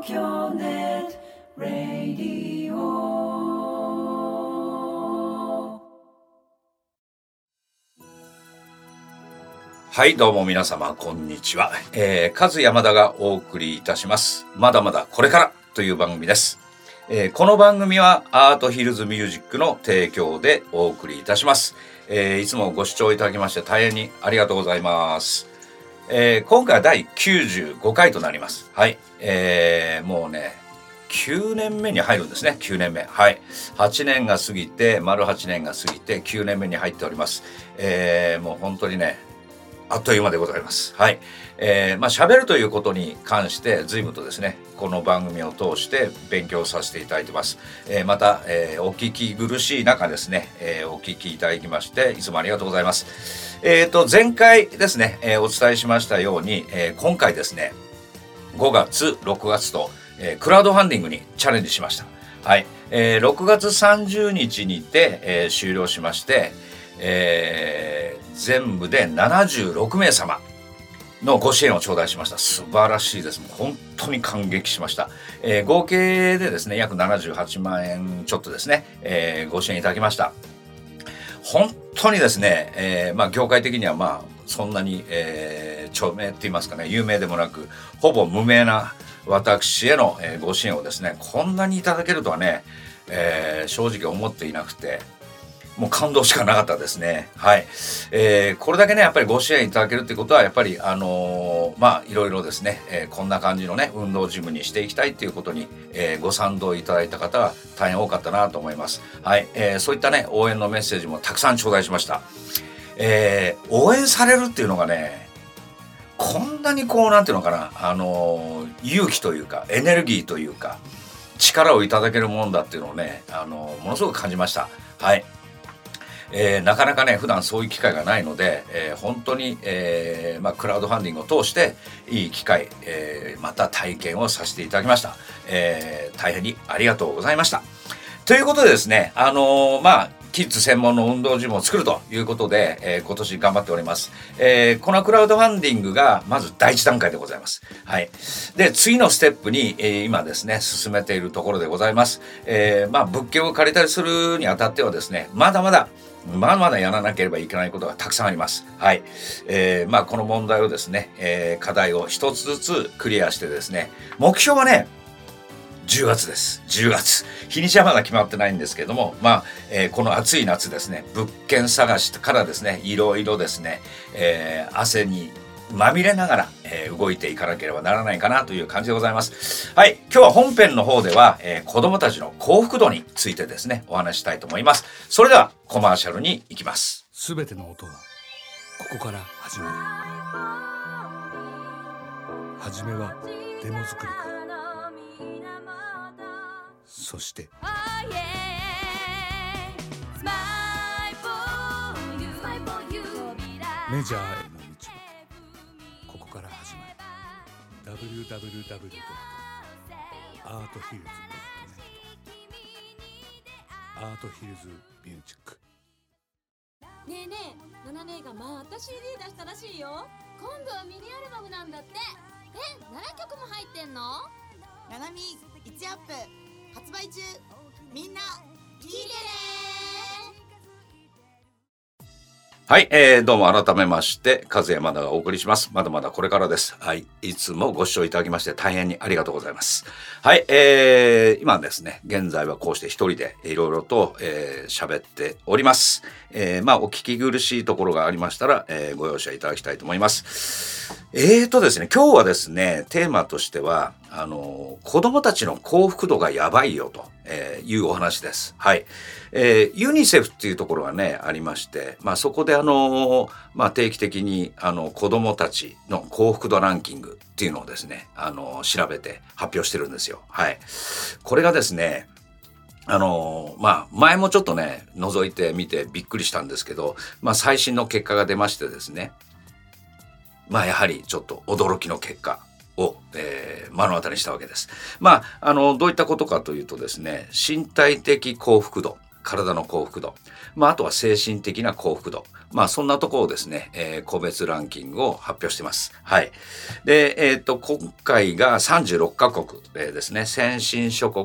京ネットラディオ。 はい、どうも皆様こんにちは。カズヤマダがお送りいたしますまだまだこれからという番組です。この番組はアートヒルズミュージックの提供でお送りいたします。いつもご視聴いただきまして大変にありがとうございます。今回は第95回となります。はい、もうね9年目に入るんですね。9年目、はい、8年が過ぎて丸8年が過ぎて9年目に入っております。もう本当にねあっという間でございます。はい、喋るということに関して随分とですねこの番組を通して勉強させていただいてます。また、お聞き苦しい中ですね、お聞きいただきましていつもありがとうございます。前回ですね、お伝えしましたように、今回ですね5月6月と、クラウドファンディングにチャレンジしました。はい、6月30日にて、終了しまして、全部で76名様のご支援を頂戴しました。素晴らしいです。本当に感激しました。合計でですね約78万円ちょっとですね、ご支援いただきました。本当にですね、業界的にはそんなに、著名って言いますかね有名でもなくほぼ無名な私への、ご支援をですねこんなにいただけるとはね、正直思っていなくてもう感動しかなかったですね。はい、これだけねやっぱりご支援いただけるってことはやっぱりいろいろですね、こんな感じのね運動ジムにしていきたいっていうことに、ご賛同いただいた方は大変多かったなと思います。はい、そういったね応援のメッセージもたくさん頂戴しました。応援されるっていうのがねこんなにこうなんていうのかな勇気というかエネルギーというか力をいただけるもんだっていうのをねものすごく感じました。はい、なかなかね普段そういう機会がないので、本当に、クラウドファンディングを通していい機会、また体験をさせていただきました。大変にありがとうございました。ということでですねキッズ専門の運動ジムを作るということで、今年頑張っております。このクラウドファンディングがまず第一段階でございます。はい。で、次のステップに、今ですね、進めているところでございます。物件を借りたりするにあたってはですね、まだまだやらなければいけないことがたくさんあります。はい。この問題をですね、課題を一つずつクリアしてですね、目標はね、10月です。10月。日にちはまだ決まってないんですけども、この暑い夏ですね、物件探しからですね、いろいろですね、汗にまみれながら、動いていかなければならないかなという感じでございます。はい。今日は本編の方では、子どもたちの幸福度についてですね、お話したいと思います。それではコマーシャルに行きます。 すべての音はここから始まる。初めはデモ作りから、そしてメジャーへの道はここから始まる。 www.arthhills.net アートヒルズミュージック。 ねえねえ、ナナ姉がまた CD 出したらしいよ。今度はミニアルバムなんだって。7曲も入ってんの？ ナナミ1アップ発売中。みんな聞いてね。 はい、どうも改めまして和山田がお送りします。まだまだこれからです。はい、いつもご視聴いただきまして大変にありがとうございます。はい、今ですね現在はこうして一人でいろいろと喋っております。お聞き苦しいところがありましたら、ご容赦いただきたいと思います。ですね今日はですねテーマとしては子どもたちの幸福度がやばいよと、いうお話です。はい、ユニセフっていうところがねありまして、そこで定期的に子どもたちの幸福度ランキングっていうのをですね調べて発表してるんですよ。はい、これがですね前もちょっとね覗いてみてびっくりしたんですけど、最新の結果が出ましてですねやはりちょっと驚きの結果を、目の当たりにしたわけです。どういったことかというとですね身体的幸福度体の幸福度、あとは精神的な幸福度、そんなところをですね、個別ランキングを発表してます。はい。で、今回が36カ国ですね、先進諸国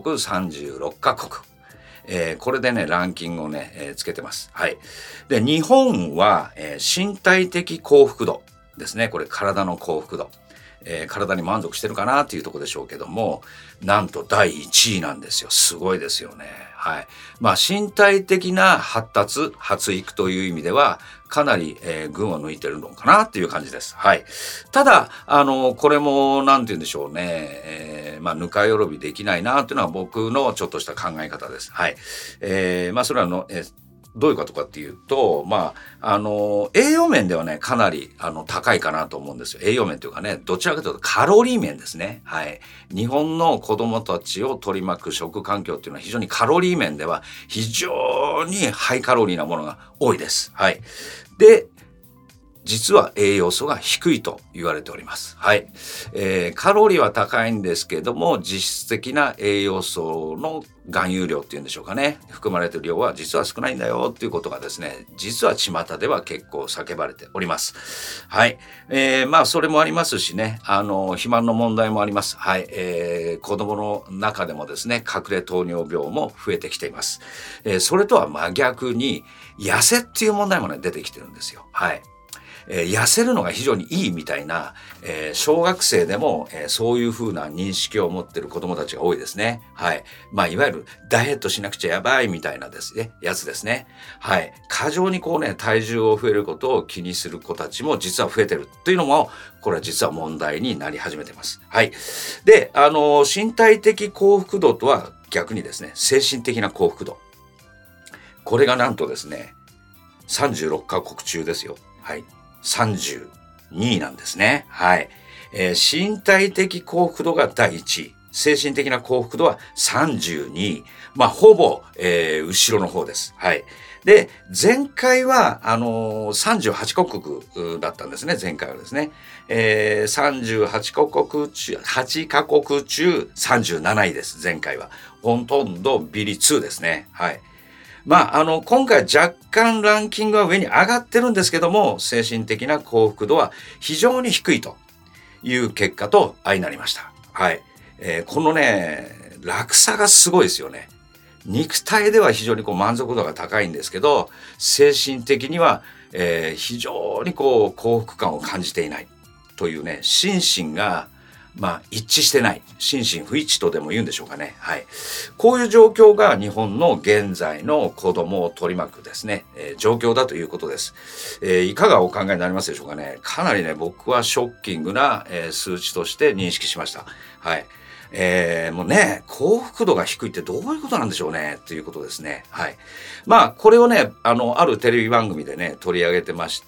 36カ国。これでね、ランキングをね、つけてます。はい。で、日本は、身体的幸福度ですね。これ、体の幸福度。体に満足してるかなっていうところでしょうけども、なんと第1位なんですよ。すごいですよね。はい。身体的な発達、発育という意味では、かなり、群を抜いてるのかなっていう感じです。はい。ただ、これも、なんて言うんでしょうね。ぬかよろびできないなっていうのは僕のちょっとした考え方です。はい。それはどういうことかっていうと、栄養面ではね、かなり、高いかなと思うんですよ。栄養面というかね、どちらかというとカロリー面ですね。はい。日本の子供たちを取り巻く食環境っていうのは非常にカロリー面では非常にハイカロリーなものが多いです。はい。で、実は栄養素が低いと言われております。はい。カロリーは高いんですけども、実質的な栄養素の含有量っていうんでしょうかね。含まれている量は実は少ないんだよっていうことがですね、実は巷では結構叫ばれております。はい。それもありますしね、肥満の問題もあります。はい。子供の中でもですね、隠れ糖尿病も増えてきています。それとは真逆に、痩せっていう問題もね、出てきてるんですよ。はい。痩せるのが非常にいいみたいな、小学生でも、そういう風な認識を持っている子供たちが多いですね。はい。いわゆるダイエットしなくちゃやばいみたいなですね、やつですね。はい。過剰に体重を増えることを気にする子たちも実は増えてるというのも、これは実は問題になり始めています。はい。で、身体的幸福度とは逆にですね、精神的な幸福度。これがなんとですね、36カ国中ですよ。はい。32位なんですね。はい。身体的幸福度が第1位。精神的な幸福度は32位。ほぼ、後ろの方です。はい。で、前回は、38カ国だったんですね。前回はですね。38カ国中、8カ国中37位です。前回は。ほとんどビリ2ですね。はい。今回若干ランキングは上に上がってるんですけども、精神的な幸福度は非常に低いという結果と相なりました。はい。このね、落差がすごいですよね。肉体では非常に満足度が高いんですけど、精神的には、非常に幸福感を感じていないというね、心身が一致してない。心身不一致とでも言うんでしょうかね。はい。こういう状況が日本の現在の子供を取り巻くですね、状況だということです。いかがお考えになりますでしょうかね。かなりね、僕はショッキングな、数値として認識しました。はい。もうね、幸福度が低いってどういうことなんでしょうねっていうことですね。はい。これをね、あるテレビ番組でね、取り上げてまして、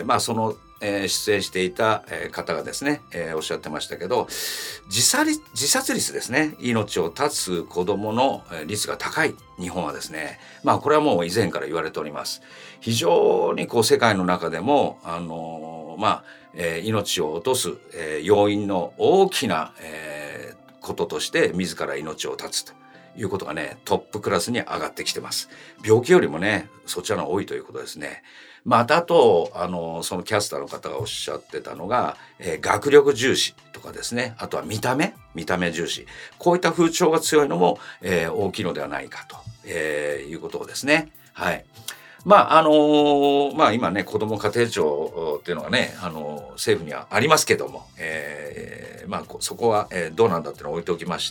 その、出演していた方がですね、おっしゃってましたけど、自殺率ですね、命を絶つ子どもの率が高い日本はですね、これはもう以前から言われております。非常に世界の中でも命を落とす要因の大きなこととして自ら命を絶つということがね、トップクラスに上がってきてます。病気よりもね、そちらの多いということですね。あと、そのキャスターの方がおっしゃってたのが、学力重視とかですね、あとは見た目重視。こういった風潮が強いのも、大きいのではないかと、いうことですね。はい。今ね、子ども家庭庁っていうのがね、政府にはありますけども、そこは、どうなんだっていうのを置いておきまして、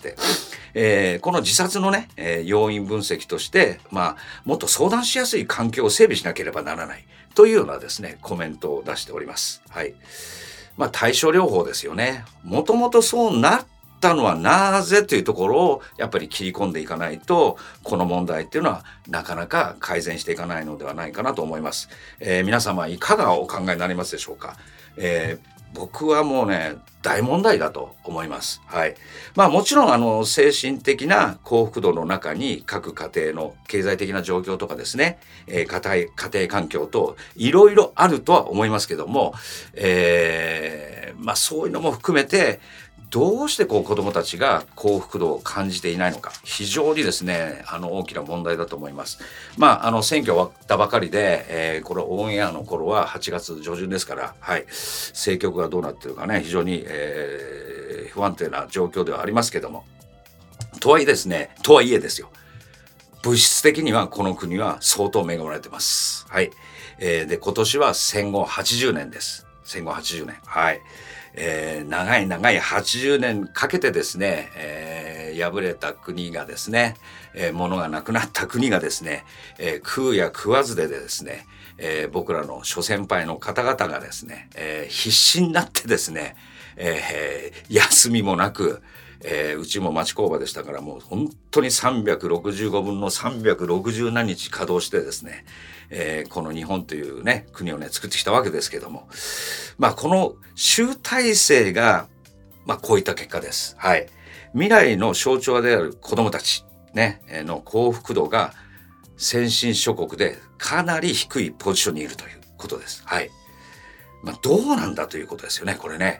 この自殺のね、要因分析として、もっと相談しやすい環境を整備しなければならないというようなですね、コメントを出しております。はい。対症療法ですよね。もともとそうなったのはなぜというところをやっぱり切り込んでいかないと、この問題っていうのはなかなか改善していかないのではないかなと思います。皆様いかがお考えになりますでしょうか。僕はもうね、大問題だと思います。はい。もちろん精神的な幸福度の中に各家庭の経済的な状況とかですね、家庭環境といろいろあるとは思いますけども、そういうのも含めてどうしてこう子どもたちが幸福度を感じていないのか、非常にですね大きな問題だと思います。選挙終わったばかりで、これオンエアの頃は8月上旬ですから、政局がどうなっているかね、非常に、不安定な状況ではありますけども、とはいえですよ、物質的にはこの国は相当恵まれてます。で今年は戦後80年です。戦後80年。長い80年かけてですね、敗れた国がですね、物がなくなった国がですね、食うや食わずでですね、僕らの諸先輩の方々がですね、必死になってですね、休みもなく、うちも町工場でしたから、もう本当に365分の360何日稼働してですね、この日本というね国をね作ってきたわけですけども、この集大成がこういった結果です。未来の象徴である子どもたちねの幸福度が先進諸国でかなり低いポジションにいるということです。どうなんだということですよね、これね。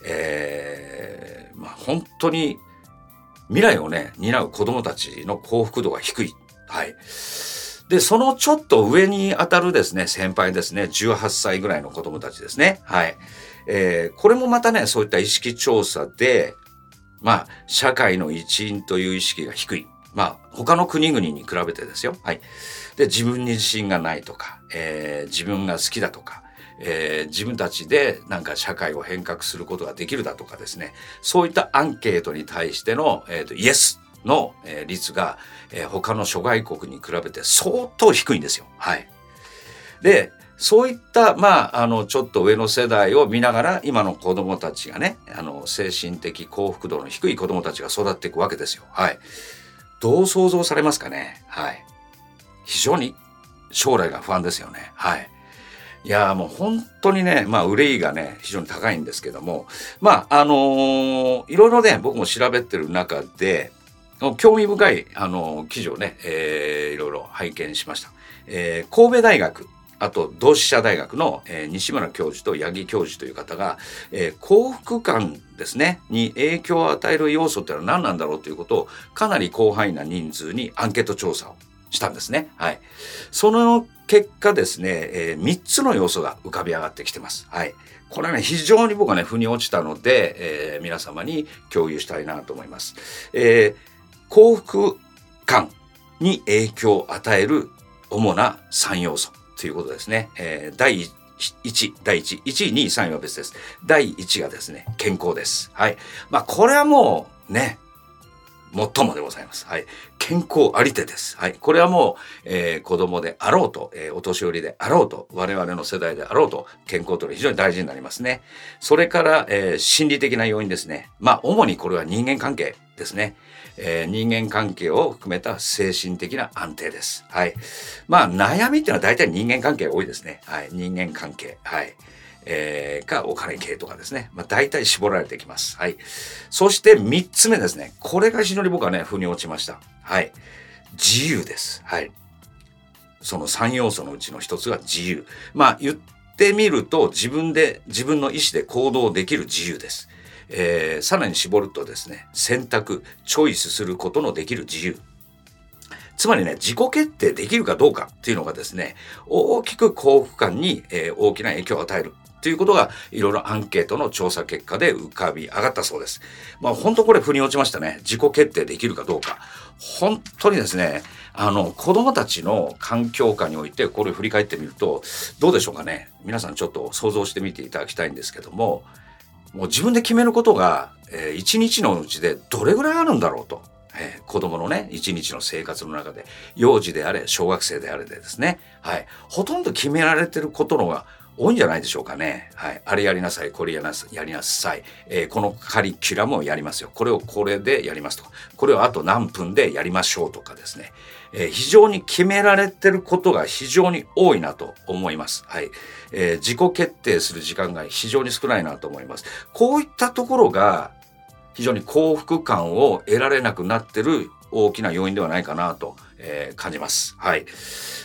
本当に未来をね担う子どもたちの幸福度が低い。でそのちょっと上にあたるですね先輩ですね、18歳ぐらいの子どもたちですね。これもまたねそういった意識調査で社会の一員という意識が低い。他の国々に比べてですよ。で自分に自信がないとか、自分が好きだとか、自分たちでなんか社会を変革することができるだとかですね、そういったアンケートに対しての、イエスの、率が、他の諸外国に比べて相当低いんですよ。でそういったちょっと上の世代を見ながら今の子どもたちがね精神的幸福度の低い子どもたちが育っていくわけですよ。どう想像されますかね。非常に将来が不安ですよね。いやもう本当にね憂いがね非常に高いんですけども、いろいろね僕も調べてる中で興味深い記事をね、いろいろ拝見しました。神戸大学あと同志社大学の、西村教授と八木教授という方が、幸福感ですねに影響を与える要素ってのは何なんだろうということをかなり広範囲な人数にアンケート調査をしたんですね。その結果ですね、3つの要素が浮かび上がってきてます。これはね非常に僕はね腑に落ちたので、皆様に共有したいなと思います。幸福感に影響を与える主な3要素ということですね。第1位、2位、3位は別です。第1がですね、健康です。これはもうね、最もでございます。健康ありてです。これはもう、子供であろうと、お年寄りであろうと、我々の世代であろうと、健康というのは非常に大事になりますね。それから、心理的な要因ですね。主にこれは人間関係ですね。人間関係を含めた精神的な安定です。悩みっていうのは大体人間関係が多いですね。人間関係。かお金系とかですね。大体絞られてきます。そして3つ目ですね。これが非常に僕はね、腑に落ちました。自由です。その3要素のうちの1つが自由。言ってみると自分の意思で行動できる自由です。さらに絞るとですね、選択、チョイスすることのできる自由。つまりね、自己決定できるかどうかっていうのがですね、大きく幸福感に、大きな影響を与えるということがいろいろアンケートの調査結果で浮かび上がったそうです。本当これ腑に落ちましたね。自己決定できるかどうか。本当にですね、子供たちの環境下においてこれを振り返ってみるとどうでしょうかね。皆さんちょっと想像してみていただきたいんですけども、もう自分で決めることが、一日のうちでどれぐらいあるんだろうと。子供のね一日の生活の中で幼児であれ小学生であれでですね、ほとんど決められてることのが多いんじゃないでしょうかね。あれやりなさい、これやりなさい、このカリキュラムをやりますよ、これをこれでやりますとか、これをあと何分でやりましょうとかですね、非常に決められてることが非常に多いなと思います。自己決定する時間が非常に少ないなと思います。こういったところが非常に幸福感を得られなくなっている大きな要因ではないかなと、感じます。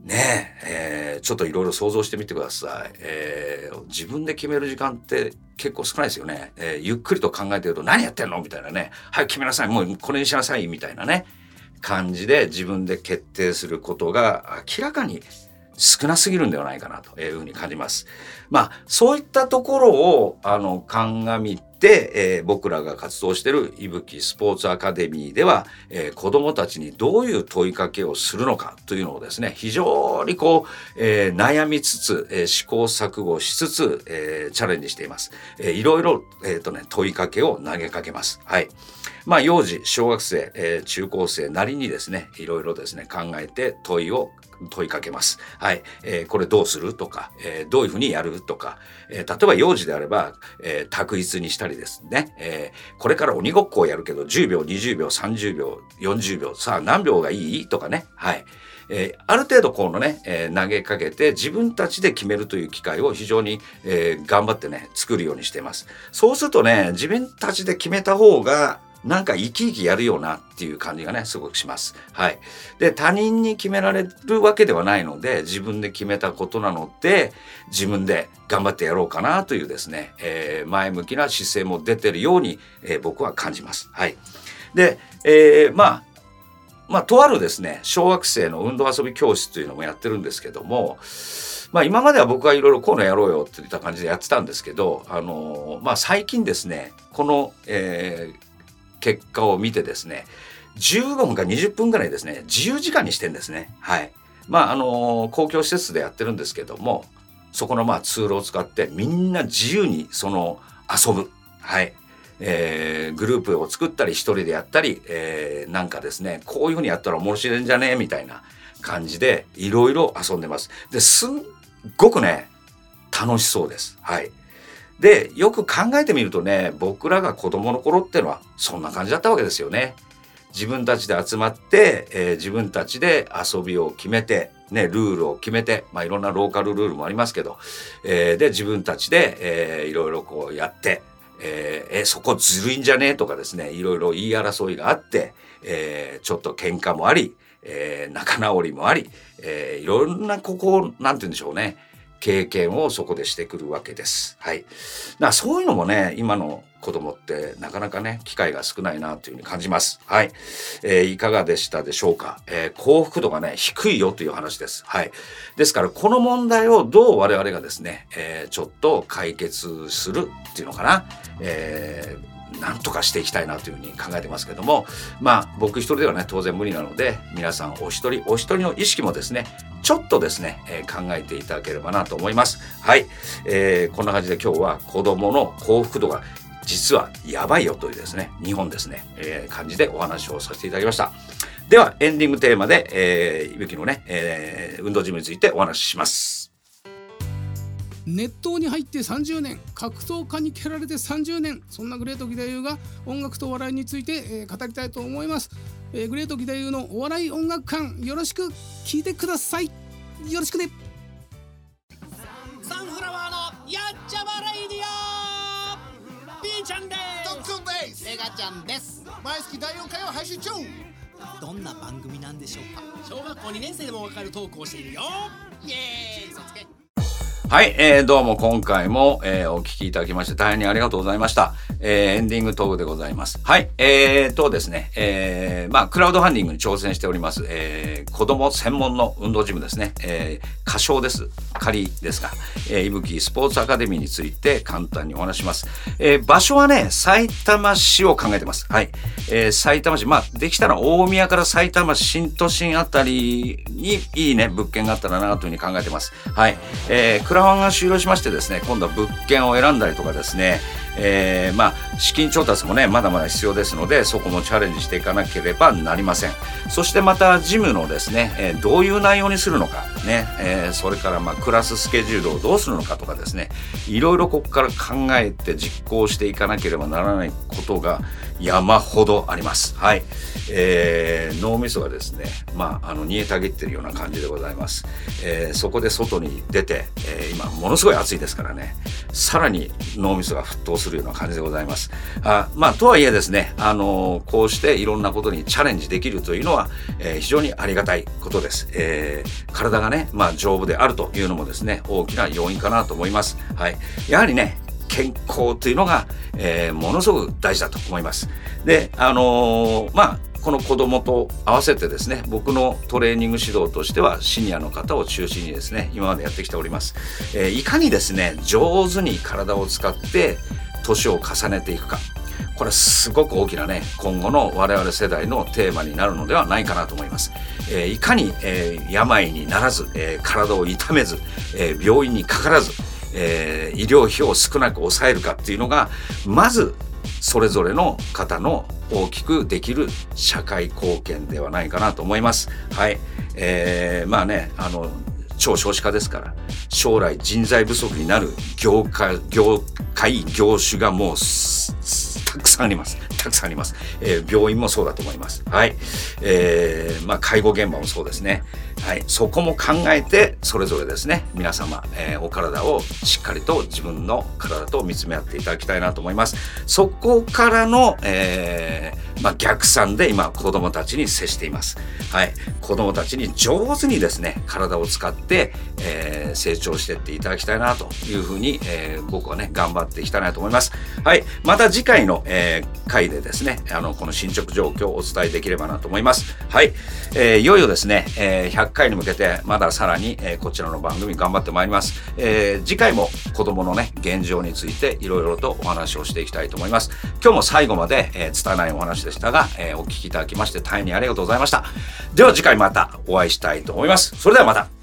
ねちょっといろいろ想像してみてください。自分で決める時間って結構少ないですよね。ゆっくりと考えてると何やってんのみたいなね。はい、決めなさい。もうこれにしなさいみたいなね感じで自分で決定することが明らかに少なすぎるんではないかなというふうに感じます。そういったところを鑑みて、僕らが活動しているいぶきスポーツアカデミーでは、子どもたちにどういう問いかけをするのかというのをですね非常に悩みつつ、試行錯誤しつつ、チャレンジしています。いろいろ、問いかけを投げかけます。はい。幼児、小学生、中高生なりにですねいろいろですね考えて問いかけます。はい。これどうするとか、どういうふうにやるとか、例えば幼児であれば、択一にしたりですね、これから鬼ごっこをやるけど10秒、20秒、30秒、40秒、さあ何秒がいいとかね。はい。ある程度投げかけて自分たちで決めるという機会を非常に、頑張ってね作るようにしています。そうするとね自分たちで決めた方がなんか生き生きやるよなっていう感じがねすごくします。はい。で他人に決められるわけではないので自分で決めたことなので自分で頑張ってやろうかなというですね、前向きな姿勢も出てるように、僕は感じます。はい。で、とあるですね小学生の運動遊び教室というのもやってるんですけども、今までは僕はいろいろこういうのやろうよっていった感じでやってたんですけど、最近ですねこの、結果を見てですね15分か20分ぐらいですね自由時間にしてんですね。はい。公共施設でやってるんですけどもそこのツールを使ってみんな自由に遊ぶ。はい。グループを作ったり一人でやったり、なんかですねこういうふうにやったら面白いんじゃねみたいな感じでいろいろ遊んでます。ですっごくね楽しそうです。はい。でよく考えてみるとね僕らが子供の頃ってのはそんな感じだったわけですよね。自分たちで集まって、自分たちで遊びを決めて、ね、ルールを決めて、いろんなローカルルールもありますけど、で自分たちで、いろいろやって、そこずるいんじゃねえとかですねいろいろ言い争いがあって、ちょっと喧嘩もあり、仲直りもあり、いろんななんて言うんでしょうね経験をそこでしてくるわけです。はい。そういうのもね今の子供ってなかなかね機会が少ないなというふうに感じます。はい。いかがでしたでしょうか。幸福度がね低いよという話です。はい。ですからこの問題をどう我々がですね、ちょっと解決するっていうのかな。なんとかしていきたいなというふうに考えてますけども、僕一人ではね当然無理なので皆さんお一人お一人の意識もですねちょっとですね、考えていただければなと思います。はい。こんな感じで今日は子どもの幸福度が実はやばいよというですね日本ですね、感じでお話をさせていただきました。ではエンディングテーマで、いぶきのね、運動ジムについてお話しします。 熱湯に入って30年、格闘家に蹴られて30年、そんなグレート義太夫が音楽とお笑いについて、語りたいと思います。グレート義太夫のお笑い音楽館、よろしく聞いてください。よろしくね。 サンフラワーのやっちゃまレイディオ、 B ちゃんです。 ドックンです。 メガちゃんです。 毎月第4回を配信中。 どんな番組なんでしょうか。小学校2年生でもわかるトークをしているよ。イエーイ、嘘つけ。 はい、どうも今回も、お聞きいただきまして大変にありがとうございました。エンディングトークでございます。はい、ですね、クラウドファンディングに挑戦しております、子供専門の運動ジムですね、仮称です。仮ですが、いぶきスポーツアカデミーについて簡単にお話します。場所はね、埼玉市を考えてます。はい、埼玉市、できたら大宮から埼玉新都心あたりにいいね、物件があったらなというふうに考えてます。はい、クラファンが終了しましてですね、今度は物件を選んだりとかですね、資金調達もねまだまだ必要ですのでそこもチャレンジしていかなければなりません。そしてまたジムのですね、どういう内容にするのかね、それからクラススケジュールをどうするのかとかですね、いろいろここから考えて実行していかなければならないことが山ほどあります。はい、脳みそがですね、煮えたぎってるような感じでございます。そこで外に出て、今ものすごい暑いですからね、さらに脳みそが沸騰するような感じでございます。とはいえですね、こうしていろんなことにチャレンジできるというのは、非常にありがたいことです。体がね、丈夫であるというのもですね、大きな要因かなと思います。はい、やはりね、健康というのが、ものすごく大事だと思います。で、この子どもと合わせてですね、僕のトレーニング指導としてはシニアの方を中心にですね、今までやってきております。いかにですね、上手に体を使って年を重ねていくか、これはすごく大きなね、今後の我々世代のテーマになるのではないかなと思います。いかに、病にならず、体を痛めず、病院にかからず、医療費を少なく抑えるかっていうのが、まずそれぞれの方の大きくできる社会貢献ではないかなと思います。はい、超少子化ですから、将来人材不足になる業界業種がもうたくさんあります。病院もそうだと思います。はい、介護現場もそうですね。はい、そこも考えてそれぞれですね、皆様、お体をしっかりと自分の体と見つめ合っていただきたいなと思います。そこからの、逆算で今子どもたちに接しています。はい、子どもたちに上手にですね、体を使って、成長していっていただきたいなというふうに、僕はね頑張っていきたいなと思います。はい、また次回の、回でですね、この進捗状況をお伝えできればなと思います。はい、いよいよですね、100回に向けてまださらに、こちらの番組頑張ってまいります。次回も子どものね現状についていろいろとお話をしていきたいと思います。今日も最後まで、拙いお話でしたが、お聞きいただきまして大変にありがとうございました。では次回またお会いしたいと思います。それではまた。